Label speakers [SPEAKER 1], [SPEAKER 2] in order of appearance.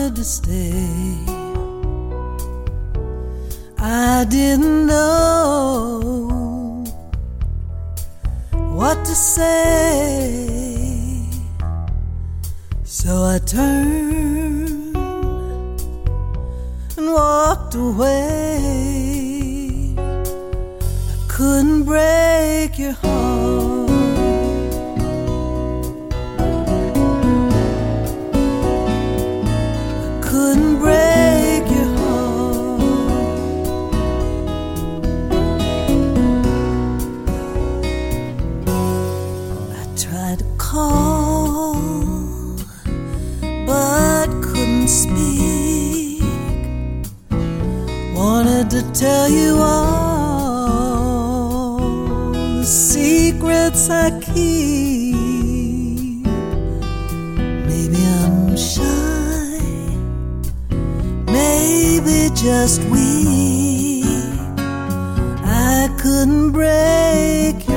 [SPEAKER 1] wanted to stay. I didn't know what to say, so I turned and walked away. I couldn't break your heart. I couldn't break your heart. I tried to call but couldn't speak. Wanted to tell you all the secrets I keep. Maybe I'm shy, maybe just weak. I couldn't break